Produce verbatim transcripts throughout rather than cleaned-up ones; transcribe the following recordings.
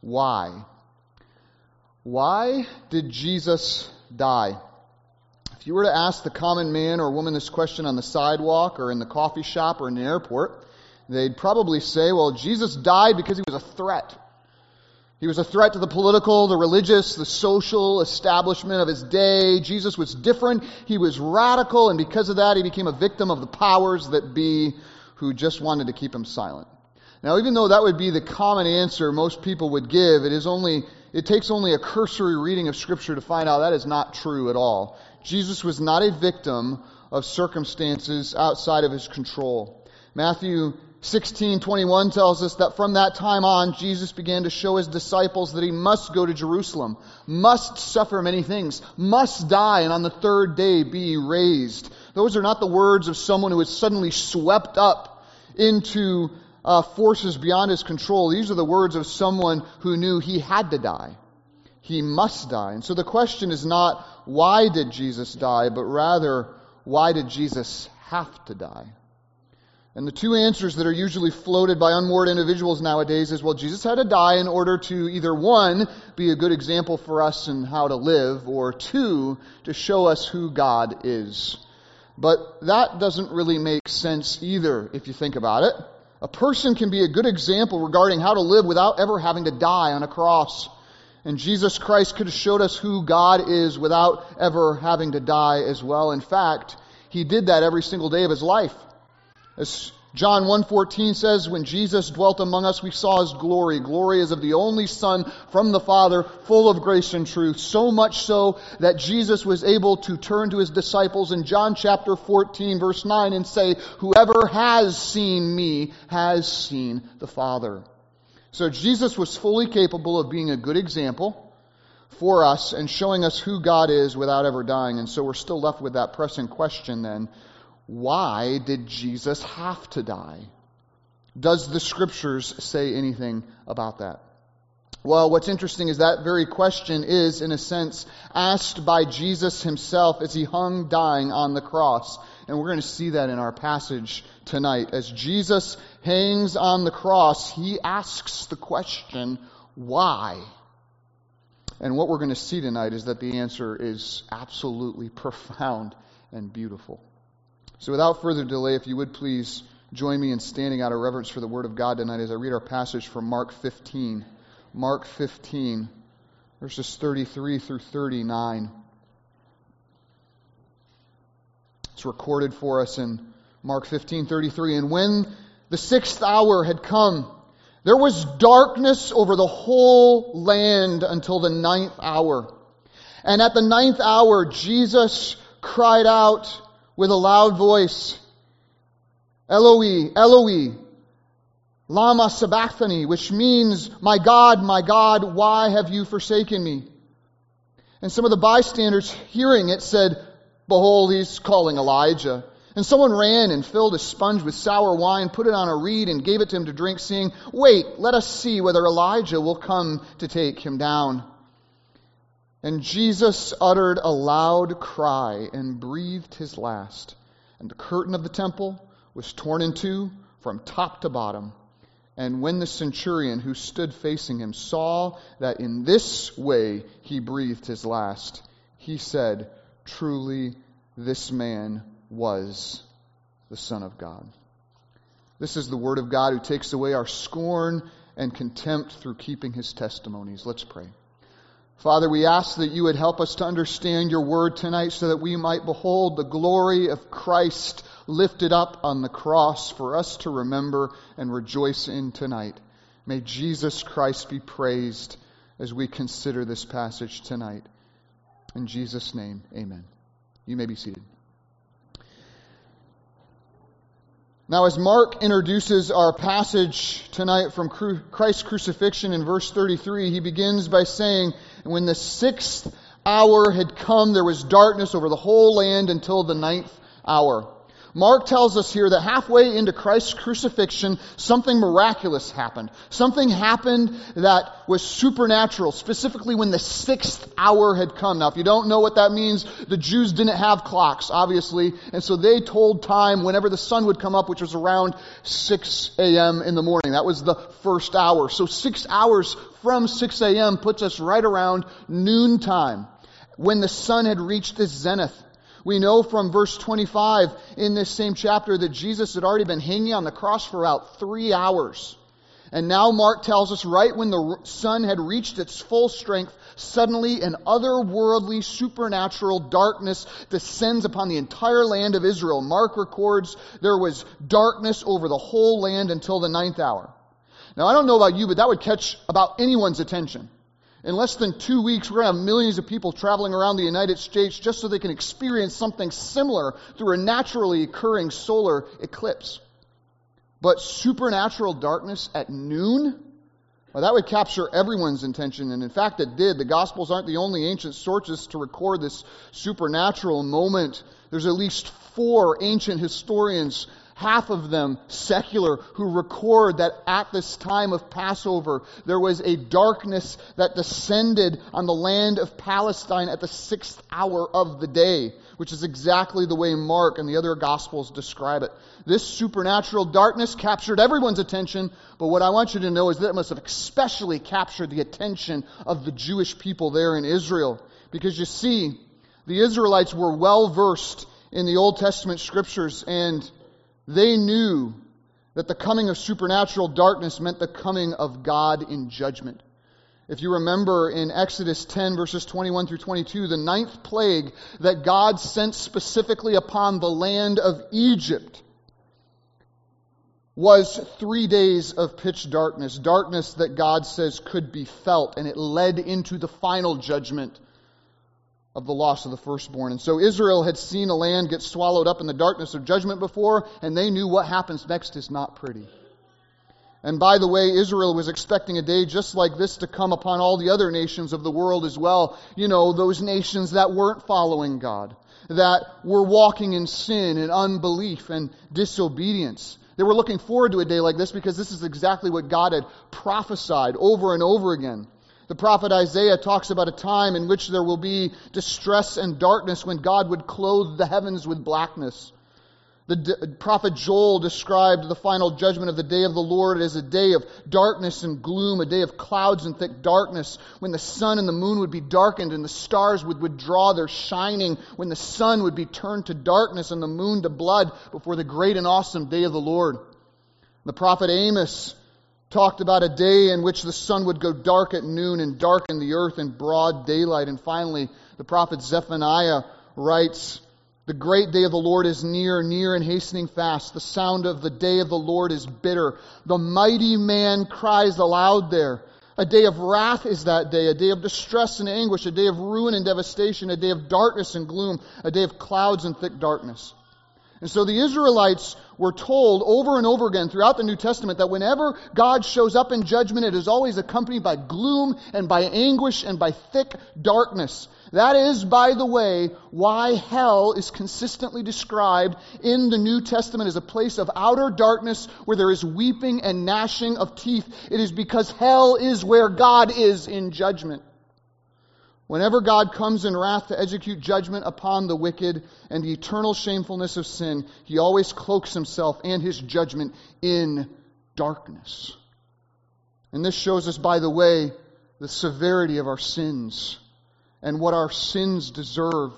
Why? Why did Jesus die? If you were to ask the common man or woman this question on the sidewalk or in the coffee shop or in the airport, they'd probably say, well, Jesus died because he was a threat. He was a threat to the political, the religious, the social establishment of his day. Jesus was different. He was radical, and because of that, he became a victim of the powers that be who just wanted to keep him silent. Now, even though that would be the common answer most people would give, it is only it takes only a cursory reading of Scripture to find out that is not true at all. Jesus was not a victim of circumstances outside of his control. Matthew sixteen twenty-one tells us that from that time on, Jesus began to show his disciples that he must go to Jerusalem, must suffer many things, must die, and on the third day be raised. Those are not the words of someone who is suddenly swept up into uh, forces beyond his control. These are the words of someone who knew he had to die. He must die. And so the question is not, why did Jesus die, but rather, why did Jesus have to die? And the two answers that are usually floated by unmoored individuals nowadays is, well, Jesus had to die in order to either, one, be a good example for us in how to live, or two, to show us who God is. But that doesn't really make sense either, if you think about it. A person can be a good example regarding how to live without ever having to die on a cross. And Jesus Christ could have showed us who God is without ever having to die as well. In fact, he did that every single day of his life. As John one fourteen says, when Jesus dwelt among us, we saw his glory. Glory as of the only Son from the Father, full of grace and truth. So much so that Jesus was able to turn to his disciples in John chapter fourteen, verse nine, and say, whoever has seen me has seen the Father. So Jesus was fully capable of being a good example for us and showing us who God is without ever dying. And so we're still left with that pressing question then. Why did Jesus have to die? Does the Scriptures say anything about that? Well, what's interesting is that very question is, in a sense, asked by Jesus himself as he hung dying on the cross. And we're going to see that in our passage tonight. As Jesus hangs on the cross, he asks the question, why? And what we're going to see tonight is that the answer is absolutely profound and beautiful. So without further delay, if you would please join me in standing out of reverence for the Word of God tonight as I read our passage from Mark fifteen. Mark fifteen, verses thirty-three through thirty-nine. It's recorded for us in Mark fifteen thirty-three. And when the sixth hour had come, there was darkness over the whole land until the ninth hour. And at the ninth hour, Jesus cried out with a loud voice, Eloi, Eloi, lama sabachthani, which means, my God, my God, why have you forsaken me? And some of the bystanders hearing it said, behold, he's calling Elijah. And someone ran and filled a sponge with sour wine, put it on a reed, and gave it to him to drink, saying, wait, let us see whether Elijah will come to take him down. And Jesus uttered a loud cry and breathed his last. And the curtain of the temple was torn in two from top to bottom. And when the centurion who stood facing him saw that in this way he breathed his last, he said, truly this man was the Son of God. This is the Word of God who takes away our scorn and contempt through keeping his testimonies. Let's pray. Father, we ask that you would help us to understand your word tonight so that we might behold the glory of Christ lifted up on the cross for us to remember and rejoice in tonight. May Jesus Christ be praised as we consider this passage tonight. In Jesus' name, amen. You may be seated. Now, as Mark introduces our passage tonight from Christ's crucifixion in verse thirty-three, he begins by saying, and when the sixth hour had come, there was darkness over the whole land until the ninth hour. Mark tells us here that halfway into Christ's crucifixion, something miraculous happened. Something happened that was supernatural, specifically when the sixth hour had come. Now, if you don't know what that means, the Jews didn't have clocks, obviously, and so they told time whenever the sun would come up, which was around six a.m. in the morning. That was the first hour. So six hours from six a.m. puts us right around noontime, when the sun had reached its zenith. We know from verse twenty-five in this same chapter that Jesus had already been hanging on the cross for about three hours. And now Mark tells us right when the sun had reached its full strength, suddenly an otherworldly supernatural darkness descends upon the entire land of Israel. Mark records there was darkness over the whole land until the ninth hour. Now I don't know about you, but that would catch about anyone's attention. In less than two weeks, we're going to have millions of people traveling around the United States just so they can experience something similar through a naturally occurring solar eclipse. But supernatural darkness at noon? Well, that would capture everyone's attention, and in fact it did. The Gospels aren't the only ancient sources to record this supernatural moment. There's at least four ancient historians, half of them secular, who record that at this time of Passover, there was a darkness that descended on the land of Palestine at the sixth hour of the day, which is exactly the way Mark and the other Gospels describe it. This supernatural darkness captured everyone's attention, but what I want you to know is that it must have especially captured the attention of the Jewish people there in Israel. Because you see, the Israelites were well versed in the Old Testament scriptures, and they knew that the coming of supernatural darkness meant the coming of God in judgment. If you remember in Exodus ten, verses twenty-one through twenty-two, the ninth plague that God sent specifically upon the land of Egypt was three days of pitch darkness, darkness that God says could be felt, and it led into the final judgment of the loss of the firstborn. And so Israel had seen a land get swallowed up in the darkness of judgment before, and they knew what happens next is not pretty. And by the way, Israel was expecting a day just like this to come upon all the other nations of the world as well. You know, those nations that weren't following God, that were walking in sin and unbelief and disobedience. They were looking forward to a day like this because this is exactly what God had prophesied over and over again. The prophet Isaiah talks about a time in which there will be distress and darkness when God would clothe the heavens with blackness. The d- prophet Joel described the final judgment of the day of the Lord as a day of darkness and gloom, a day of clouds and thick darkness, when the sun and the moon would be darkened and the stars would withdraw their shining, when the sun would be turned to darkness and the moon to blood before the great and awesome day of the Lord. The prophet Amos talked about a day in which the sun would go dark at noon and darken the earth in broad daylight. And finally, the prophet Zephaniah writes, "The great day of the Lord is near, near and hastening fast. The sound of the day of the Lord is bitter. The mighty man cries aloud there. A day of wrath is that day, a day of distress and anguish, a day of ruin and devastation, a day of darkness and gloom, a day of clouds and thick darkness." And so the Israelites were told over and over again throughout the New Testament that whenever God shows up in judgment, it is always accompanied by gloom and by anguish and by thick darkness. That is, by the way, why hell is consistently described in the New Testament as a place of outer darkness where there is weeping and gnashing of teeth. It is because hell is where God is in judgment. Whenever God comes in wrath to execute judgment upon the wicked and the eternal shamefulness of sin, He always cloaks Himself and His judgment in darkness. And this shows us, by the way, the severity of our sins and what our sins deserve.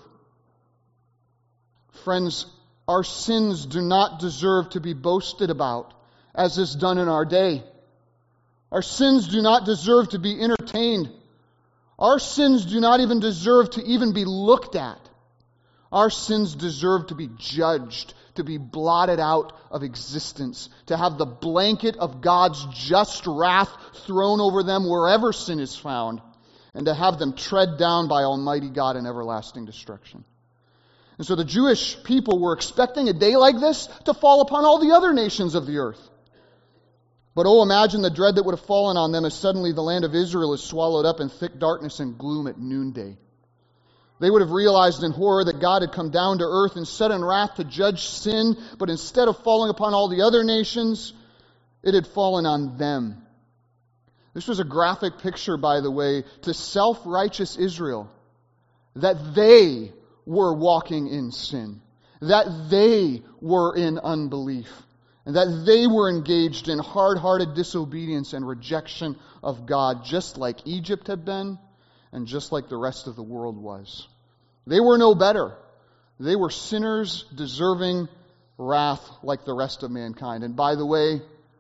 Friends, our sins do not deserve to be boasted about, as is done in our day. Our sins do not deserve to be entertained. Our sins do not even deserve to even be looked at. Our sins deserve to be judged, to be blotted out of existence, to have the blanket of God's just wrath thrown over them wherever sin is found, and to have them tread down by Almighty God in everlasting destruction. And so the Jewish people were expecting a day like this to fall upon all the other nations of the earth. But oh, imagine the dread that would have fallen on them as suddenly the land of Israel is swallowed up in thick darkness and gloom at noonday. They would have realized in horror that God had come down to earth and set in wrath to judge sin, but instead of falling upon all the other nations, it had fallen on them. This was a graphic picture, by the way, to self-righteous Israel, that they were walking in sin, that they were in unbelief, and that they were engaged in hard-hearted disobedience and rejection of God, just like Egypt had been, and just like the rest of the world was. They were no better. They were sinners deserving wrath like the rest of mankind. And by the way,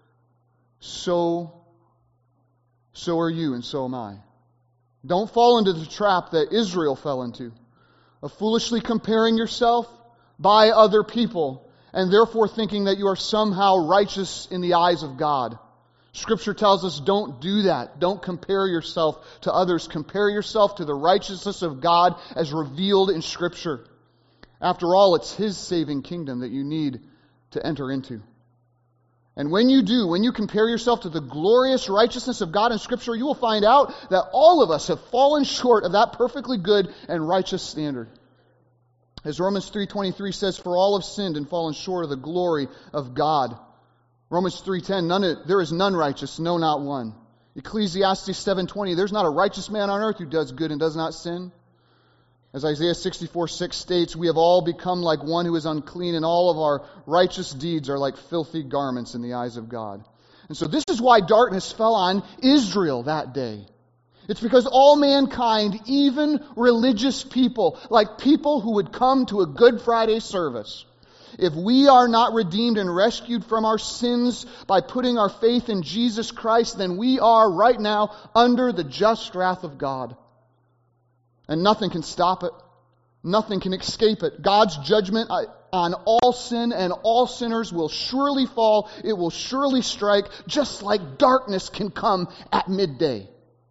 so, so are you and so am I. Don't fall into the trap that Israel fell into, of foolishly comparing yourself by other people and therefore thinking that you are somehow righteous in the eyes of God. Scripture tells us don't do that. Don't compare yourself to others. Compare yourself to the righteousness of God as revealed in Scripture. After all, it's His saving kingdom that you need to enter into. And when you do, when you compare yourself to the glorious righteousness of God in Scripture, you will find out that all of us have fallen short of that perfectly good and righteous standard. As Romans three twenty-three says, for all have sinned and fallen short of the glory of God. Romans three ten, none of, there is none righteous, no, not one. Ecclesiastes seven twenty, there's not a righteous man on earth who does good and does not sin. As Isaiah sixty-four six states, we have all become like one who is unclean, and all of our righteous deeds are like filthy garments in the eyes of God. And so this is why darkness fell on Israel that day. It's because all mankind, even religious people, like people who would come to a Good Friday service, if we are not redeemed and rescued from our sins by putting our faith in Jesus Christ, then we are right now under the just wrath of God. And nothing can stop it. Nothing can escape it. God's judgment on all sin and all sinners will surely fall. It will surely strike, just like darkness can come at midday.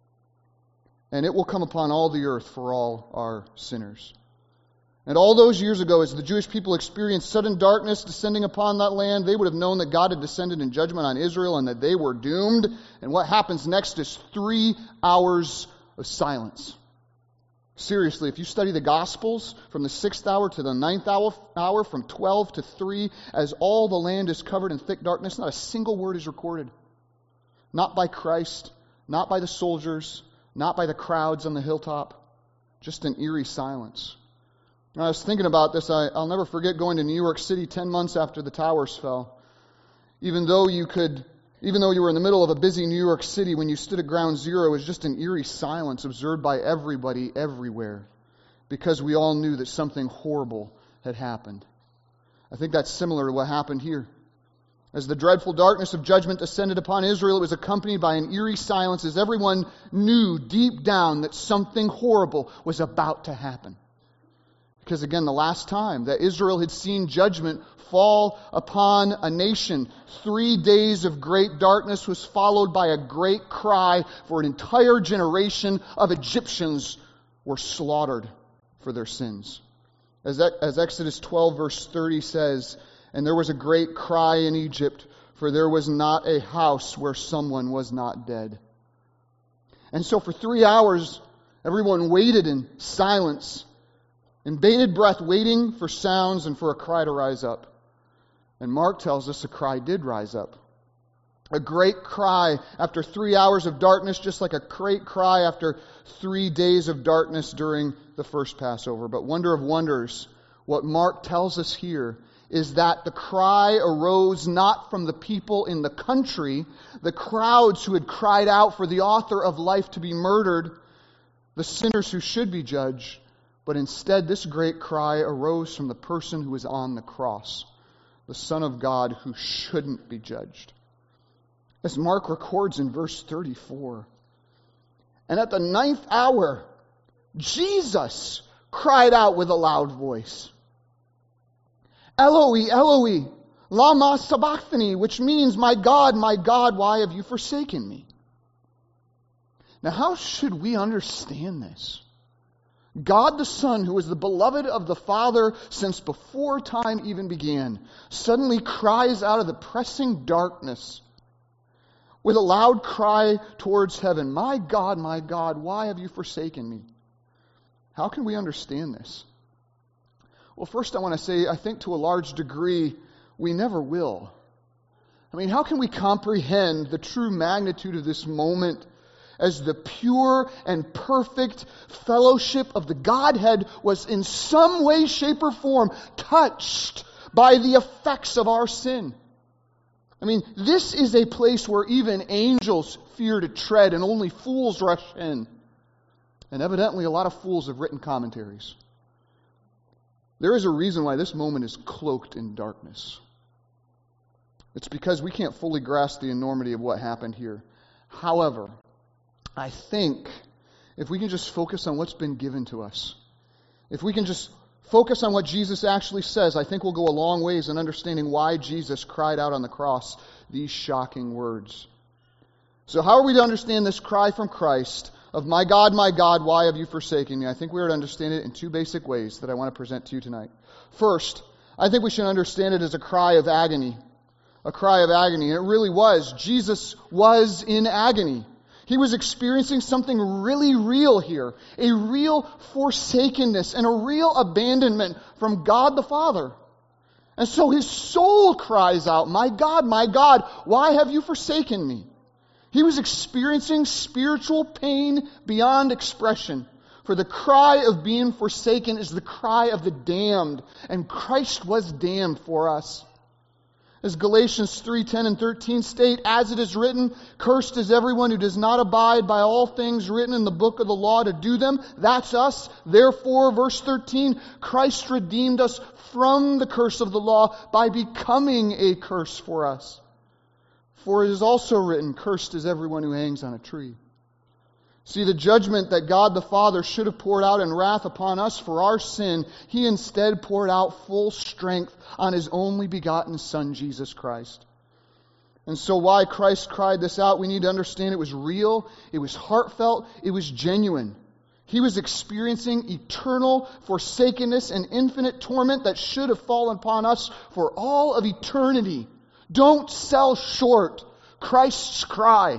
And it will come upon all the earth for all our sinners. And all those years ago, as the Jewish people experienced sudden darkness descending upon that land, they would have known that God had descended in judgment on Israel and that they were doomed. And what happens next is three hours of silence. Seriously, if you study the Gospels from the sixth hour to the ninth hour, from twelve to three, as all the land is covered in thick darkness, not a single word is recorded. Not by Christ, not by the soldiers, not by the crowds on the hilltop. Just an eerie silence. I was thinking about this. I, I'll never forget going to New York City ten months after the towers fell. Even though you could, even though you were in the middle of a busy New York City, when you stood at ground zero, it was just an eerie silence observed by everybody everywhere, because we all knew that something horrible had happened. I think that's similar to what happened here. As the dreadful darkness of judgment descended upon Israel, it was accompanied by an eerie silence as everyone knew deep down that something horrible was about to happen. Because again, the last time that Israel had seen judgment fall upon a nation, three days of great darkness was followed by a great cry, for an entire generation of Egyptians were slaughtered for their sins. As, as Exodus twelve verse thirty says, and there was a great cry in Egypt, for there was not a house where someone was not dead. And so for three hours, everyone waited in silence, in bated breath, waiting for sounds and for a cry to rise up. And Mark tells us a cry did rise up. A great cry after three hours of darkness, just like a great cry after three days of darkness during the first Passover. But wonder of wonders, what Mark tells us here is that the cry arose not from the people in the country, the crowds who had cried out for the author of life to be murdered, the sinners who should be judged, but instead this great cry arose from the person who was on the cross, the Son of God who shouldn't be judged. As Mark records in verse thirty-four, and at the ninth hour, Jesus cried out with a loud voice, Eloi, Eloi, lama sabachthani, which means, my God, my God, why have you forsaken me? Now, how should we understand this? God the Son, who was the beloved of the Father since before time even began, suddenly cries out of the pressing darkness with a loud cry towards heaven, my God, my God, why have you forsaken me? How can we understand this? Well, first I want to say, I think to a large degree, we never will. I mean, how can we comprehend the true magnitude of this moment as the pure and perfect fellowship of the Godhead was in some way, shape, or form touched by the effects of our sin? I mean, this is a place where even angels fear to tread and only fools rush in. And evidently a lot of fools have written commentaries. There is a reason why this moment is cloaked in darkness. It's because we can't fully grasp the enormity of what happened here. However, I think if we can just focus on what's been given to us, if we can just focus on what Jesus actually says, I think we'll go a long ways in understanding why Jesus cried out on the cross these shocking words. So how are we to understand this cry from Christ of, "My God, my God, why have you forsaken me?" I think we are to understand it in two basic ways that I want to present to you tonight. First, I think we should understand it as a cry of agony. A cry of agony. And it really was. Jesus was in agony. He was experiencing something really real here. A real forsakenness and a real abandonment from God the Father. And so his soul cries out, "My God, my God, why have you forsaken me?" He was experiencing spiritual pain beyond expression. For the cry of being forsaken is the cry of the damned. And Christ was damned for us. As Galatians three, ten and thirteen state, "As it is written, cursed is everyone who does not abide by all things written in the book of the law to do them." That's us. "Therefore," verse thirteen, "Christ redeemed us from the curse of the law by becoming a curse for us. For it is also written, cursed is everyone who hangs on a tree." See, the judgment that God the Father should have poured out in wrath upon us for our sin, He instead poured out full strength on His only begotten Son, Jesus Christ. And so why Christ cried this out, we need to understand it was real, it was heartfelt, it was genuine. He was experiencing eternal forsakenness and infinite torment that should have fallen upon us for all of eternity. Don't sell short Christ's cry.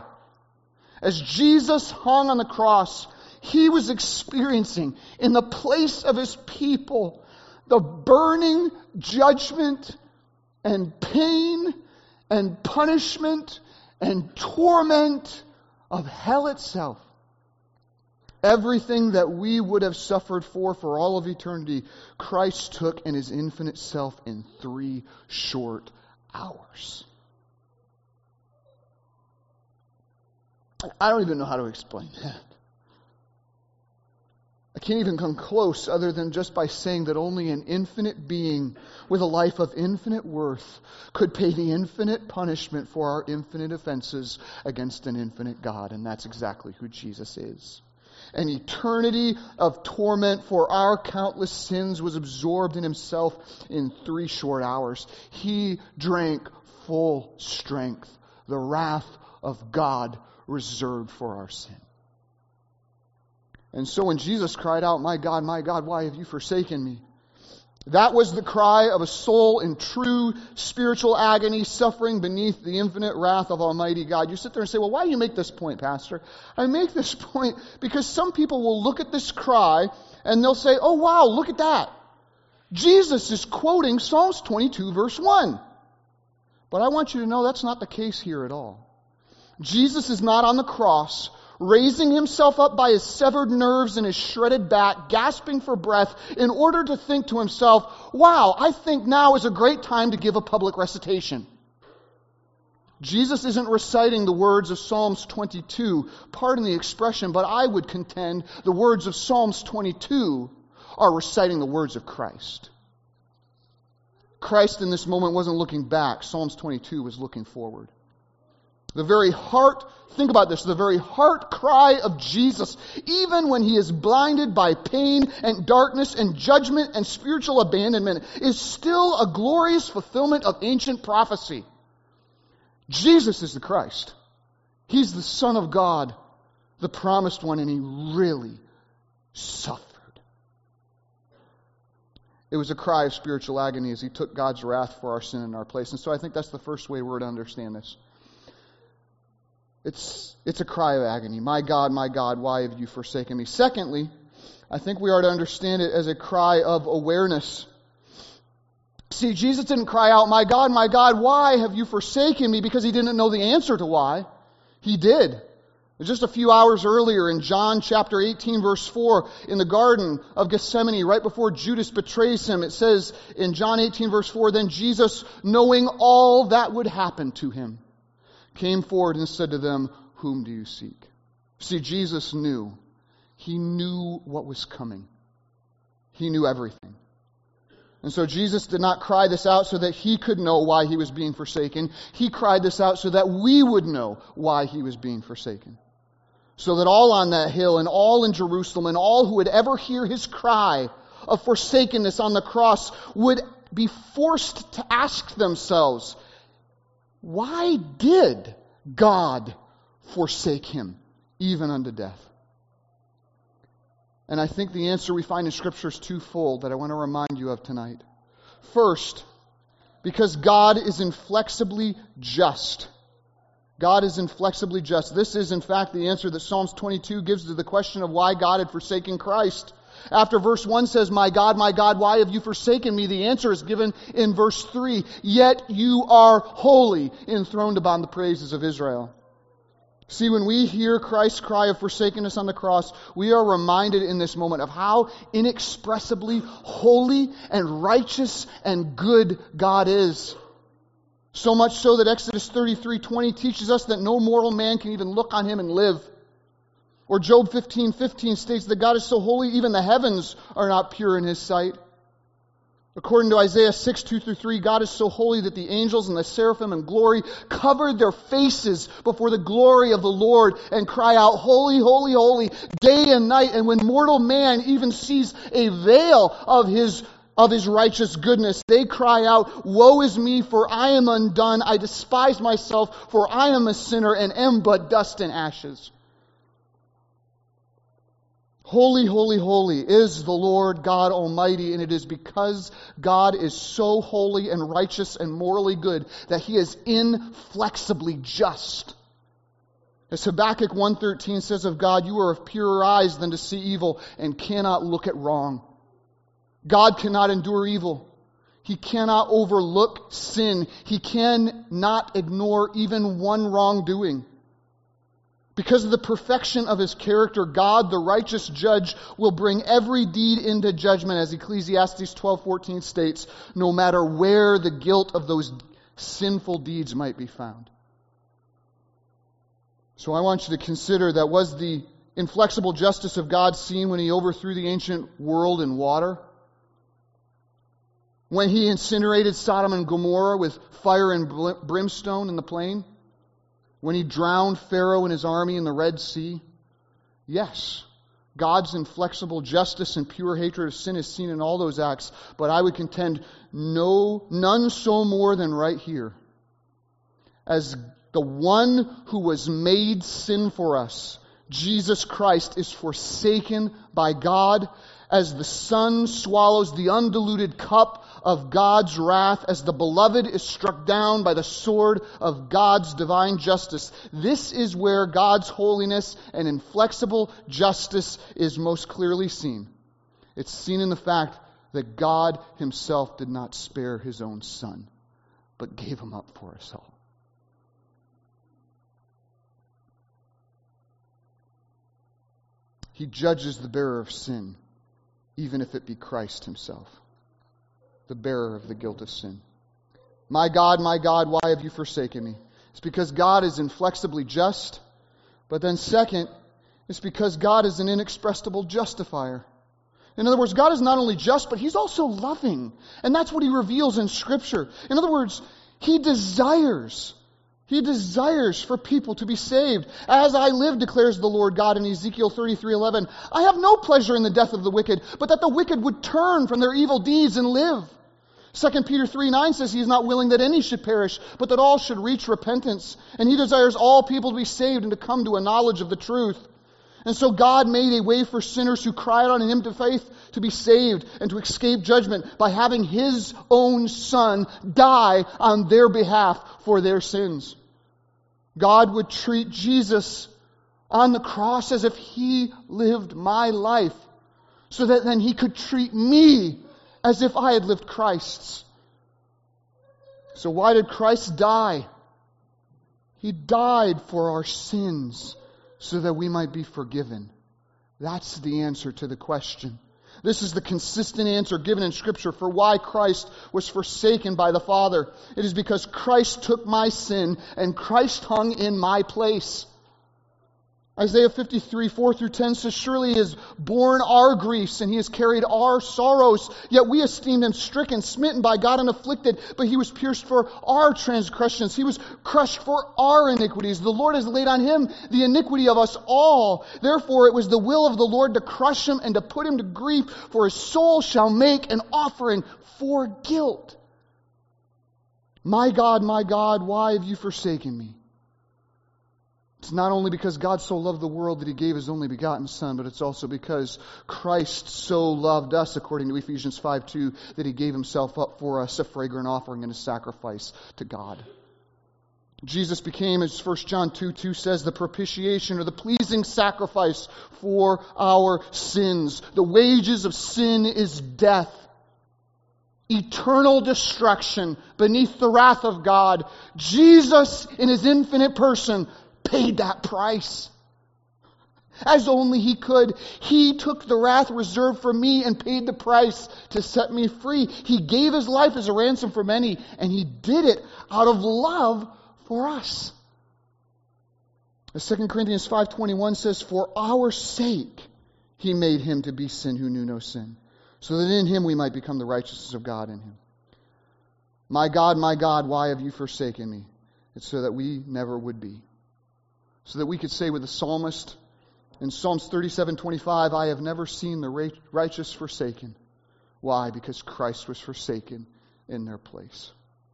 As Jesus hung on the cross, He was experiencing in the place of His people the burning judgment and pain and punishment and torment of hell itself. Everything that we would have suffered for for all of eternity, Christ took in His infinite self in three short hours. I don't even know how to explain that. I can't even come close other than just by saying that only an infinite being with a life of infinite worth could pay the infinite punishment for our infinite offenses against an infinite God. And that's exactly who Jesus is. An eternity of torment for our countless sins was absorbed in Himself in three short hours. He drank full strength, the wrath of God reserved for our sin. And so when Jesus cried out, "My God, my God, why have you forsaken me?" that was the cry of a soul in true spiritual agony, suffering beneath the infinite wrath of Almighty God. You sit there and say, "Well, why do you make this point, Pastor?" I make this point because some people will look at this cry and they'll say, "Oh, wow, look at that. Jesus is quoting Psalms twenty-two, verse one. But I want you to know that's not the case here at all. Jesus is not on the cross, raising Himself up by His severed nerves and His shredded back, gasping for breath in order to think to Himself, "Wow, I think now is a great time to give a public recitation." Jesus isn't reciting the words of Psalms twenty-two, pardon the expression, but I would contend the words of Psalms twenty-two are reciting the words of Christ. Christ in this moment wasn't looking back. Psalms twenty-two was looking forward. The very heart, think about this, the very heart cry of Jesus, even when He is blinded by pain and darkness and judgment and spiritual abandonment, is still a glorious fulfillment of ancient prophecy. Jesus is the Christ. He's the Son of God, the promised one, and He really suffered. It was a cry of spiritual agony as He took God's wrath for our sin in our place. And so I think that's the first way we're to understand this. It's, it's a cry of agony. "My God, my God, why have you forsaken me?" Secondly, I think we are to understand it as a cry of awareness. See, Jesus didn't cry out, "My God, my God, why have you forsaken me?" because he didn't know the answer to why. He did. Just a few hours earlier in John chapter eighteen, verse four, in the Garden of Gethsemane, right before Judas betrays him, it says in John eighteen, verse four, "Then Jesus, knowing all that would happen to him, came forward and said to them, 'Whom do you seek?'" See, Jesus knew. He knew what was coming. He knew everything. And so Jesus did not cry this out so that he could know why he was being forsaken. He cried this out so that we would know why he was being forsaken. So that all on that hill and all in Jerusalem and all who would ever hear his cry of forsakenness on the cross would be forced to ask themselves, why did God forsake him even unto death? And I think the answer we find in Scripture is twofold that I want to remind you of tonight. First, because God is inflexibly just. God is inflexibly just. This is, in fact, the answer that Psalms twenty-two gives to the question of why God had forsaken Christ. After verse one says, "My God, my God, why have you forsaken me?" the answer is given in verse three, "Yet you are holy, enthroned upon the praises of Israel." See, when we hear Christ's cry of forsakenness on the cross, we are reminded in this moment of how inexpressibly holy and righteous and good God is. So much so that Exodus thirty-three twenty teaches us that no mortal man can even look on him and live. Or Job fifteen fifteen states that God is so holy even the heavens are not pure in his sight. According to Isaiah six, two through three, God is so holy that the angels and the seraphim in glory covered their faces before the glory of the Lord and cry out, "Holy, holy, holy," day and night. And when mortal man even sees a veil of his, of his righteous goodness, they cry out, "Woe is me, for I am undone. I despise myself, for I am a sinner and am but dust and ashes." Holy, holy, holy is the Lord God Almighty, and it is because God is so holy and righteous and morally good that he is inflexibly just. As Habakkuk one thirteen says of God, "You are of purer eyes than to see evil and cannot look at wrong." God cannot endure evil. He cannot overlook sin. He cannot ignore even one wrongdoing. Because of the perfection of his character, God, the righteous judge, will bring every deed into judgment, as Ecclesiastes twelve fourteen states, no matter where the guilt of those sinful deeds might be found. So I want you to consider that was the inflexible justice of God seen when he overthrew the ancient world in water? When he incinerated Sodom and Gomorrah with fire and brimstone in the plain? When he drowned Pharaoh and his army in the Red Sea? Yes, God's inflexible justice and pure hatred of sin is seen in all those acts, but I would contend no, none so more than right here. As the one who was made sin for us, Jesus Christ, is forsaken by God, as the Son swallows the undiluted cup of God's wrath, as the beloved is struck down by the sword of God's divine justice. This is where God's holiness and inflexible justice is most clearly seen. It's seen in the fact that God himself did not spare his own Son, but gave him up for us all. He judges the bearer of sin, even if it be Christ himself, the bearer of the guilt of sin. My God, my God, why have you forsaken me? It's because God is inflexibly just. But then second, it's because God is an inexpressible justifier. In other words, God is not only just, but he's also loving. And that's what he reveals in Scripture. In other words, he desires He desires for people to be saved. As I live, declares the Lord God in Ezekiel thirty-three eleven, I have no pleasure in the death of the wicked, but that the wicked would turn from their evil deeds and live. Second Peter three nine says he is not willing that any should perish, but that all should reach repentance. And he desires all people to be saved and to come to a knowledge of the truth. And so God made a way for sinners who cried on him to faith to be saved and to escape judgment by having his own Son die on their behalf for their sins. God would treat Jesus on the cross as if he lived my life, so that then he could treat me as if I had lived Christ's. So why did Christ die? He died for our sins so that we might be forgiven. That's the answer to the question. This is the consistent answer given in Scripture for why Christ was forsaken by the Father. It is because Christ took my sin and Christ hung in my place. Isaiah fifty-three, four through ten says, surely he has borne our griefs and he has carried our sorrows. Yet we esteemed him stricken, smitten by God and afflicted. But he was pierced for our transgressions. He was crushed for our iniquities. The Lord has laid on him the iniquity of us all. Therefore it was the will of the Lord to crush him and to put him to grief. For his soul shall make an offering for guilt. My God, my God, why have you forsaken me? It's not only because God so loved the world that he gave his only begotten Son, but it's also because Christ so loved us, according to Ephesians five two, that he gave himself up for us, a fragrant offering and a sacrifice to God. Jesus became, as First John two two says, the propitiation or the pleasing sacrifice for our sins. The wages of sin is death. Eternal destruction beneath the wrath of God. Jesus, in his infinite person, paid that price. As only he could. He took the wrath reserved for me and paid the price to set me free. He gave his life as a ransom for many, and he did it out of love for us. As Second Corinthians five twenty-one says, for our sake he made him to be sin who knew no sin, so that in him we might become the righteousness of God in him. My God, my God, why have you forsaken me? It's so that we never would be. So that we could say with the psalmist in Psalms thirty-seven twenty-five, I have never seen the righteous forsaken. Why? Because Christ was forsaken in their place.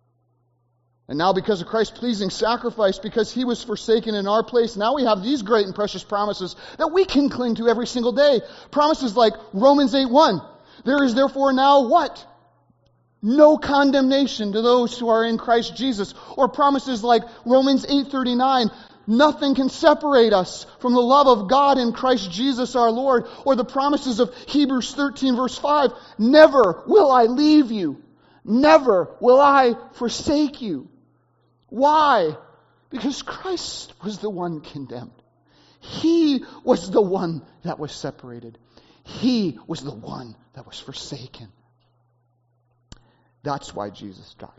And now because of Christ's pleasing sacrifice, because he was forsaken in our place, now we have these great and precious promises that we can cling to every single day. Promises like Romans eight one. There is therefore now what? No condemnation to those who are in Christ Jesus. Or promises like Romans eight thirty-nine. Nothing can separate us from the love of God in Christ Jesus our Lord. Or the promises of Hebrews thirteen verse five. Never will I leave you. Never will I forsake you. Why? Because Christ was the one condemned. He was the one that was separated. He was the one that was forsaken. That's why Jesus died.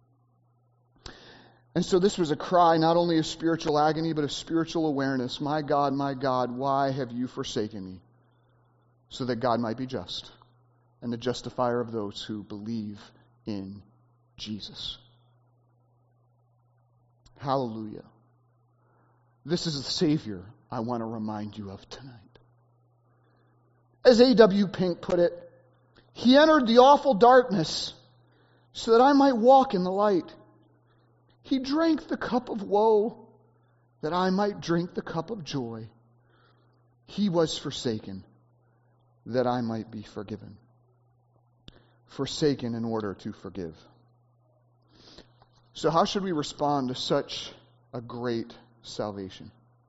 And so this was a cry not only of spiritual agony, but of spiritual awareness. My God, my God, why have you forsaken me? So that God might be just and the justifier of those who believe in Jesus. Hallelujah. This is the Savior I want to remind you of tonight. As A W Pink put it, he entered the awful darkness so that I might walk in the light. He drank the cup of woe that I might drink the cup of joy. He was forsaken that I might be forgiven. Forsaken in order to forgive. So how should we respond to such a great salvation?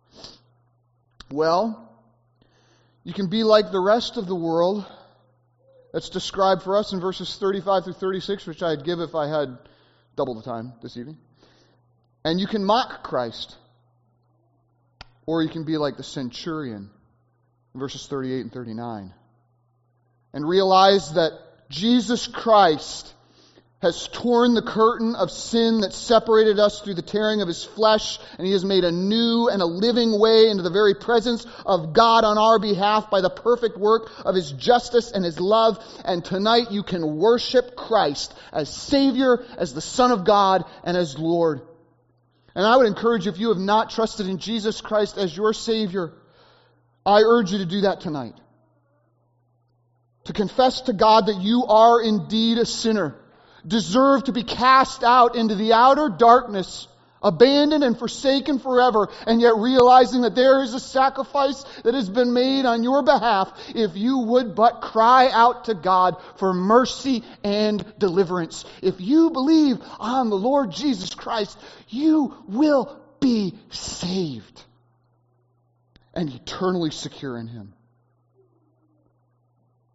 Well, you can be like the rest of the world that's described for us in verses thirty-five through thirty-six, which I'd give if I had double the time this evening. And you can mock Christ. Or you can be like the centurion in verses thirty-eight and thirty-nine. And realize that Jesus Christ has torn the curtain of sin that separated us through the tearing of his flesh, and he has made a new and a living way into the very presence of God on our behalf by the perfect work of his justice and his love. And tonight you can worship Christ as Savior, as the Son of God, and as Lord. And I would encourage you, if you have not trusted in Jesus Christ as your Savior, I urge you to do that tonight. To confess to God that you are indeed a sinner, deserve to be cast out into the outer darkness, abandoned and forsaken forever, and yet realizing that there is a sacrifice that has been made on your behalf if you would but cry out to God for mercy and deliverance. If you believe on the Lord Jesus Christ, you will be saved and eternally secure in him.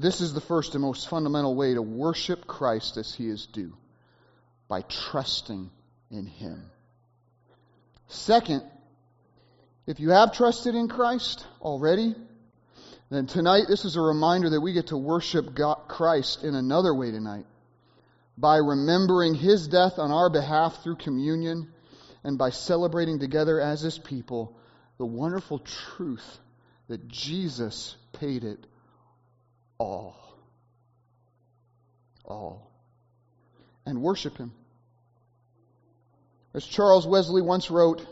This is the first and most fundamental way to worship Christ as He is due, by trusting in Him. Second, if you have trusted in Christ already, then tonight this is a reminder that we get to worship God, Christ in another way tonight, by remembering His death on our behalf through communion, and by celebrating together as His people the wonderful truth that Jesus paid it all. All. And worship Him. As Charles Wesley once wrote,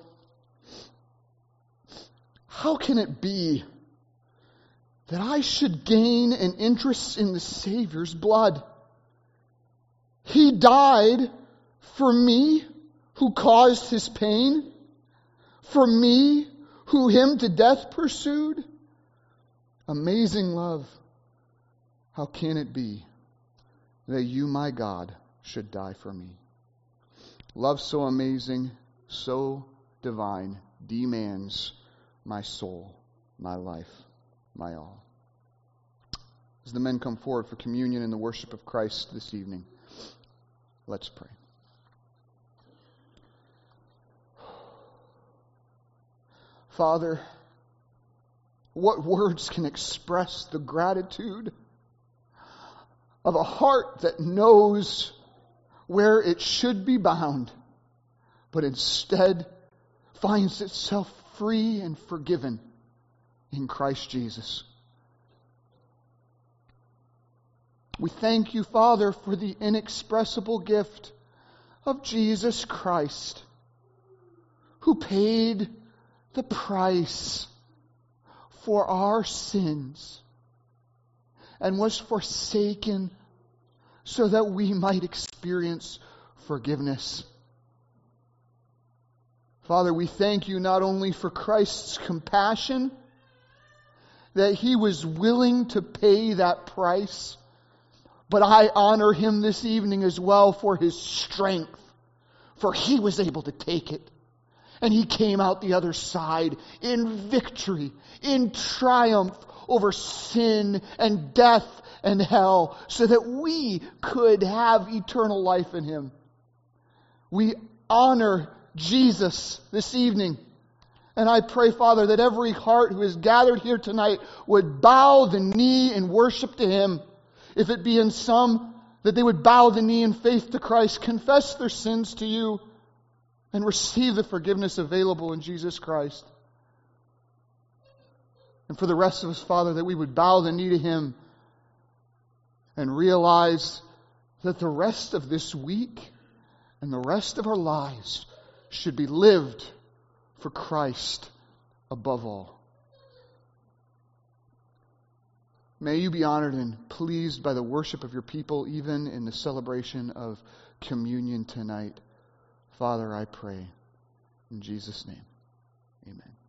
"How can it be that I should gain an interest in the Savior's blood? He died for me who caused His pain, for me who Him to death pursued. Amazing love, how can it be that you, my God, should die for me? Love so amazing, so divine, demands my soul, my life, my all." As the men come forward for communion and the worship of Christ this evening, let's pray. Father, what words can express the gratitude of a heart that knows where it should be bound, but instead finds itself free and forgiven in Christ Jesus. We thank you, Father, for the inexpressible gift of Jesus Christ, who paid the price for our sins and was forsaken so that we might experience forgiveness. Father, we thank you not only for Christ's compassion, that He was willing to pay that price, but I honor Him this evening as well for His strength, for He was able to take it. And He came out the other side in victory, in triumph over sin and death and hell, so that we could have eternal life in Him. We honor Jesus this evening. And I pray, Father, that every heart who is gathered here tonight would bow the knee in worship to Him. If it be in some, that they would bow the knee in faith to Christ, confess their sins to you, and receive the forgiveness available in Jesus Christ. And for the rest of us, Father, that we would bow the knee to Him and realize that the rest of this week and the rest of our lives should be lived for Christ above all. May you be honored and pleased by the worship of your people, even in the celebration of communion tonight. Father, I pray in Jesus' name. Amen.